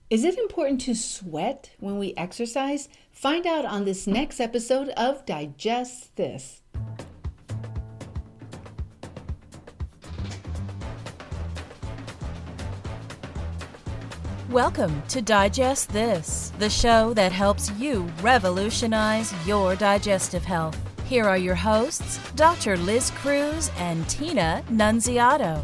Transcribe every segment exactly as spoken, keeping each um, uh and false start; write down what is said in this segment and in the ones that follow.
Is it important to sweat when we exercise? Find out on this next episode of Digest This. Welcome to Digest This, the show that helps you revolutionize your digestive health. Here are your hosts, Doctor Liz Cruz and Tina Nunziato.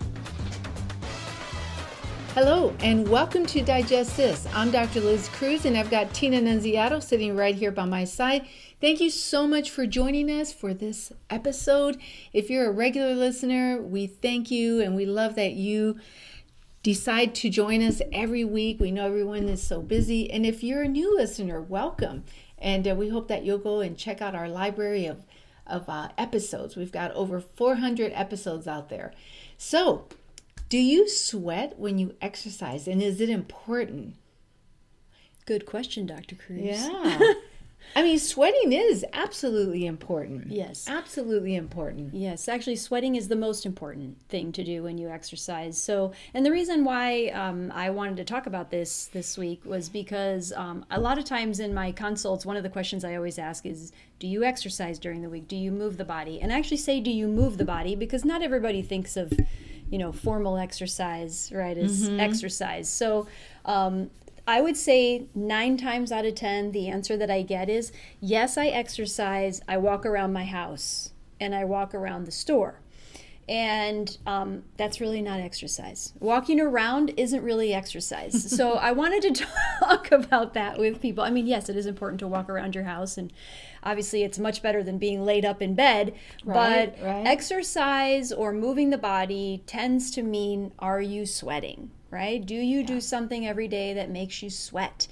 Hello, and welcome to Digest This. I'm Doctor Liz Cruz, and I've got Tina Nunziato sitting right here by my side. Thank you so much for joining us for this episode. If you're a regular listener, we thank you, and we love that you decide to join us every week. We know everyone is so busy. And if you're a new listener, welcome. And uh, we hope that you'll go and check out our library of, of uh, episodes. We've got over four hundred episodes out there. So, do you sweat when you exercise, and is it important? Good question, Doctor Cruz. Yeah. I mean, sweating is absolutely important. Yes. Absolutely important. Yes, actually, sweating is the most important thing to do when you exercise. So, and the reason why um, I wanted to talk about this this week was because um, a lot of times in my consults, one of the questions I always ask is, do you exercise during the week? Do you move the body? And I actually say, do you move the body? Because not everybody thinks of, you know, formal exercise, right, as mm-hmm. exercise. So, um, I would say nine times out of ten, the answer that I get is, yes, I exercise, I walk around my house, and I walk around the store. And um, that's really not exercise. Walking around isn't really exercise. So I wanted to talk about that with people. I mean, yes, it is important to walk around your house, and obviously it's much better than being laid up in bed. Right, but right. Exercise or moving the body tends to mean, are you sweating? Right? Do you yeah. do something every day that makes you sweat?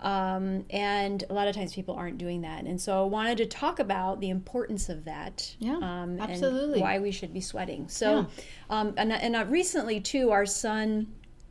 Um, and a lot of times people aren't doing that. And so I wanted to talk about the importance of that. Yeah, um, absolutely. And why we should be sweating. So, yeah. um, and, and uh, recently too, our son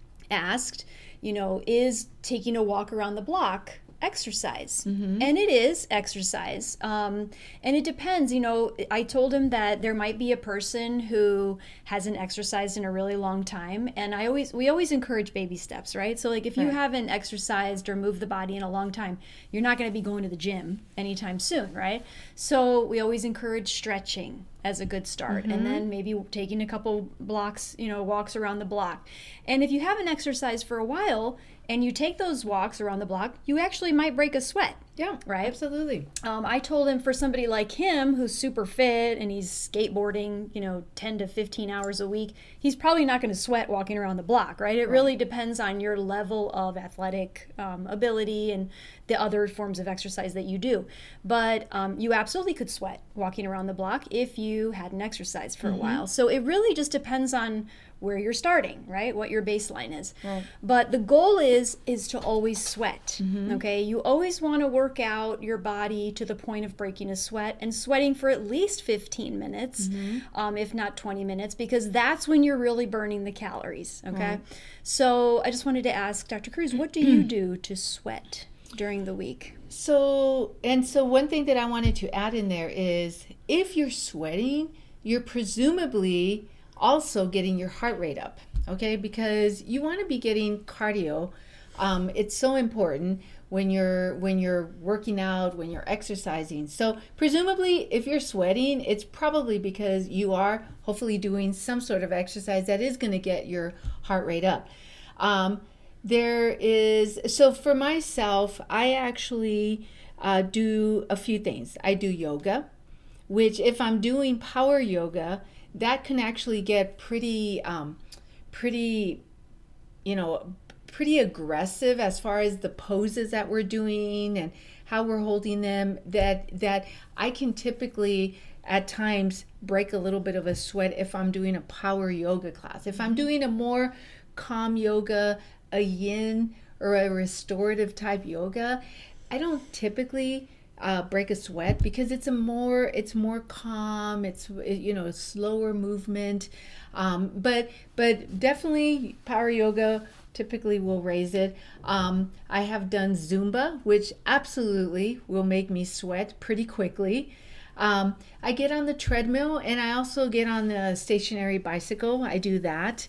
asked, you know, is taking a walk around the block exercise? Mm-hmm. And it is exercise. Um, and it depends, you know, I told him that there might be a person who hasn't exercised in a really long time. And I always, we always encourage baby steps, right? So like if you right. haven't exercised or moved the body in a long time, you're not going to be going to the gym anytime soon, right? So we always encourage stretching as a good start. Mm-hmm. And then maybe taking a couple blocks, you know, walks around the block. And if you haven't exercised for a while, and you take those walks around the block, you actually might break a sweat. Yeah, right? Absolutely. Um, I told him for somebody like him who's super fit and he's skateboarding, you know, ten to fifteen hours a week, he's probably not going to sweat walking around the block, right? It right. really depends on your level of athletic um, ability and the other forms of exercise that you do. But um, you absolutely could sweat walking around the block if you hadn't exercised for mm-hmm. a while. So it really just depends on where you're starting, right? What your baseline is. Right. But the goal is is to always sweat, mm-hmm. okay? You always want to work out your body to the point of breaking a sweat and sweating for at least fifteen minutes, mm-hmm. um, if not twenty minutes, because that's when you're really burning the calories, okay? Right. So I just wanted to ask Doctor Cruz, what do you do to sweat during the week? So, and so one thing that I wanted to add in there is if you're sweating, you're presumably also getting your heart rate up, okay? Because you want to be getting cardio. Um, it's so important when you're when you're working out, when you're exercising. So presumably, if you're sweating, it's probably because you are hopefully doing some sort of exercise that is going to get your heart rate up. Um, there is so for myself, I actually uh, do a few things. I do yoga, which if I'm doing power yoga, that can actually get pretty, um, pretty, you know, pretty aggressive as far as the poses that we're doing and how we're holding them. That that I can typically at times break a little bit of a sweat if I'm doing a power yoga class. If I'm doing a more calm yoga, a yin or a restorative type yoga, I don't typically Uh, break a sweat because it's a more it's more calm, it's you know slower movement, um, but but definitely power yoga typically will raise it. Um, I have done Zumba, which absolutely will make me sweat pretty quickly. Um, I get on the treadmill and I also get on the stationary bicycle. I do that.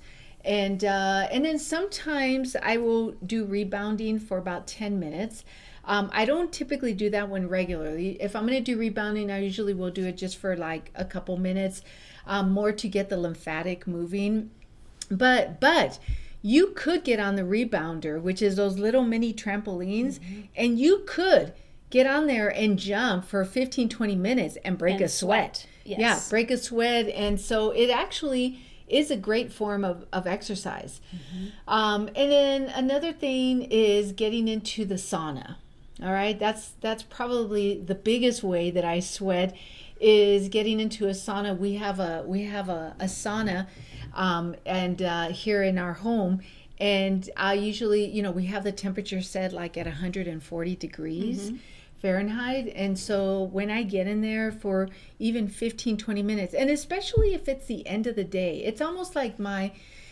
And uh, and then sometimes I will do rebounding for about ten minutes. Um, I don't typically do that one regularly. If I'm going to do rebounding, I usually will do it just for like a couple minutes, um, more to get the lymphatic moving. But but you could get on the rebounder, which is those little mini trampolines, mm-hmm. and you could get on there and jump for fifteen, twenty minutes and break and a sweat. sweat. Yes. Yeah, break a sweat. And so it actually is a great form of, of exercise. Mm-hmm. Um, and then another thing is getting into the sauna. All right, that's that's probably the biggest way that I sweat is getting into a sauna. We have a we have a, a sauna um, and uh, here in our home. And I usually, you know, we have the temperature set like at one hundred forty degrees mm-hmm. Fahrenheit. And so when I get in there for even fifteen, twenty minutes, and especially if it's the end of the day, it's almost like my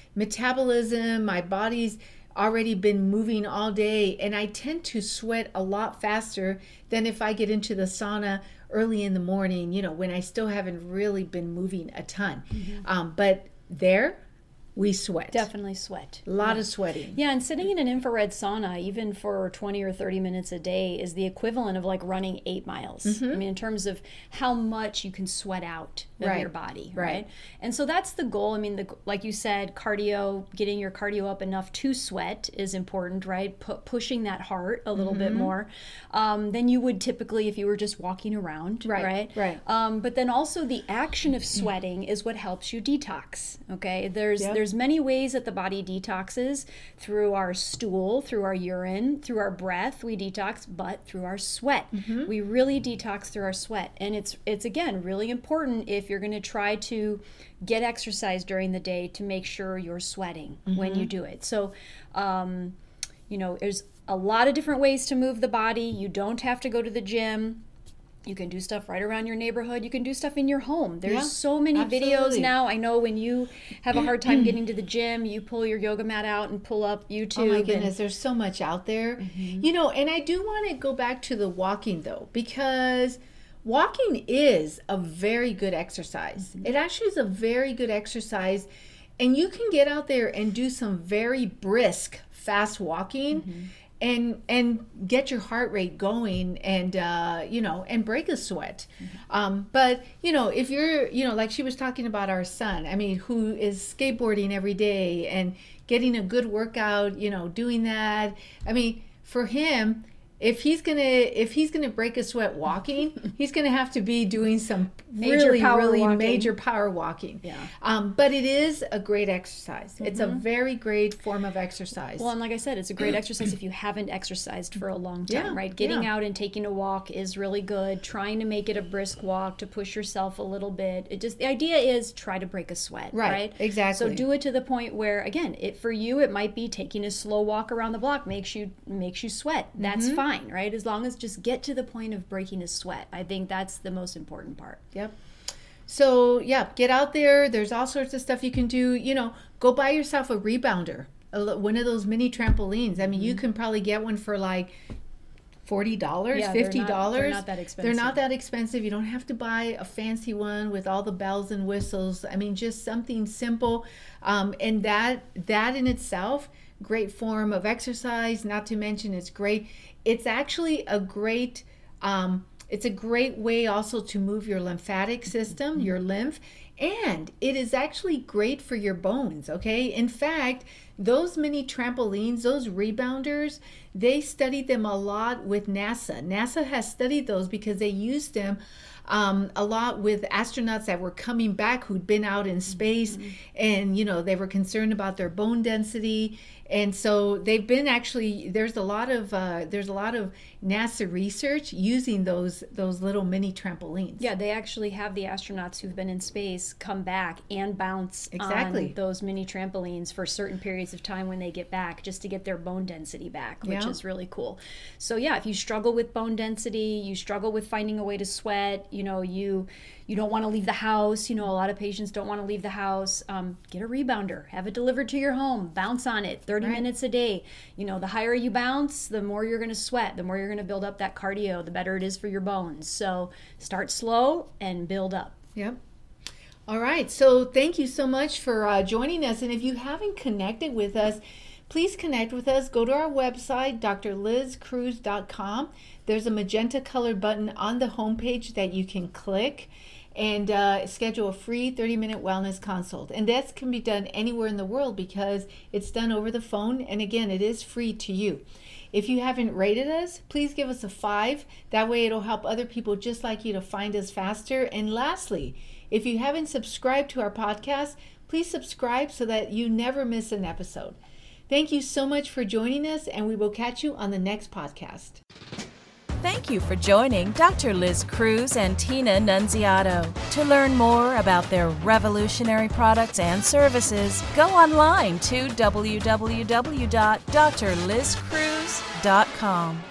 metabolism, my body's already been moving all day, and I tend to sweat a lot faster than if I get into the sauna early in the morning, you know, when I still haven't really been moving a ton. Mm-hmm. Um, but there, we sweat. Definitely sweat. A lot yeah. of sweating. Yeah, and sitting in an infrared sauna, even for twenty or thirty minutes a day, is the equivalent of like running eight miles. Mm-hmm. I mean, in terms of how much you can sweat out of right. your body, right. right? And so that's the goal. I mean, the, like you said, cardio, getting your cardio up enough to sweat is important, right? P- pushing that heart a little mm-hmm. bit more um, than you would typically if you were just walking around, right? Right. right. Um, but then also the action of sweating is what helps you detox. Okay, there's yep. there's many ways that the body detoxes through our stool, through our urine, through our breath. We detox, but through our sweat, mm-hmm. we really detox through our sweat. And it's it's again really important if you're going to try to get exercise during the day to make sure you're sweating mm-hmm. when you do it. So, um, you know, there's a lot of different ways to move the body. You don't have to go to the gym. You can do stuff right around your neighborhood. You can do stuff in your home. There's yeah, so many absolutely. videos now. I know when you have a hard time getting to the gym, you pull your yoga mat out and pull up YouTube. Oh my goodness, and, there's so much out there. Mm-hmm. You know, and I do want to go back to the walking though, because walking is a very good exercise. Mm-hmm. It actually is a very good exercise. And you can get out there and do some very brisk, fast walking. Mm-hmm. And and get your heart rate going, and uh, you know, and break a sweat. Mm-hmm. Um, but you know, if you're, you know, like she was talking about our son. I mean, who is skateboarding every day and getting a good workout. You know, doing that. I mean, for him, if he's gonna if he's gonna break a sweat walking, he's gonna have to be doing some major really power really walking. major power walking. Yeah. Um, but it is a great exercise. Mm-hmm. It's a Mm-hmm. very great form of exercise. Well, and like I said, it's a great exercise if you haven't exercised for a long time, Yeah, right? Getting yeah. out and taking a walk is really good. Trying to make it a brisk walk to push yourself a little bit. It just the idea is try to break a sweat, Right, right? exactly. So do it to the point where, again, it for you it might be taking a slow walk around the block makes you makes you sweat. That's Mm-hmm. fine, right? As long as just get to the point of breaking a sweat. I think that's the most important part. Yep. So yeah, get out there. There's all sorts of stuff you can do. You know, go buy yourself a rebounder, a, one of those mini trampolines. I mean, mm-hmm. you can probably get one for like forty dollars, yeah, fifty dollars. They're not, they're not that expensive. They're not that expensive. You don't have to buy a fancy one with all the bells and whistles. I mean, just something simple. Um, and that that in itself, great form of exercise. Not to mention, it's great. It's actually a great. Um, It's a great way also to move your lymphatic system, your lymph, and it is actually great for your bones, okay? In fact, those mini trampolines, those rebounders, they studied them a lot with NASA. NASA has studied those because they used them um, a lot with astronauts that were coming back who'd been out in space, mm-hmm. and, you know, they were concerned about their bone density. And so they've been actually, there's a lot of uh, there's a lot of NASA research using those those little mini trampolines. Yeah, they actually have the astronauts who've been in space come back and bounce exactly. on those mini trampolines for certain periods of time when they get back, just to get their bone density back, which yeah. is really cool. So yeah, if you struggle with bone density, you struggle with finding a way to sweat, you know, you you don't want to leave the house, you know, a lot of patients don't want to leave the house, um, get a rebounder, have it delivered to your home, bounce on it thirty right. minutes a day. You know, the higher you bounce, the more you're going to sweat, the more you're going to build up that cardio, the better it is for your bones. So start slow and build up. Yep. All right. So thank you so much for uh, joining us. And if you haven't connected with us, please connect with us. Go to our website, d r liz cruz dot com. There's a magenta colored button on the homepage that you can click and uh, schedule a free thirty minute wellness consult. And that can be done anywhere in the world because it's done over the phone. And again, it is free to you. If you haven't rated us, please give us a five. That way it'll help other people just like you to find us faster. And lastly, if you haven't subscribed to our podcast, please subscribe so that you never miss an episode. Thank you so much for joining us, and we will catch you on the next podcast. Thank you for joining Doctor Liz Cruz and Tina Nunziato. To learn more about their revolutionary products and services, go online to w w w dot d r liz cruz dot com.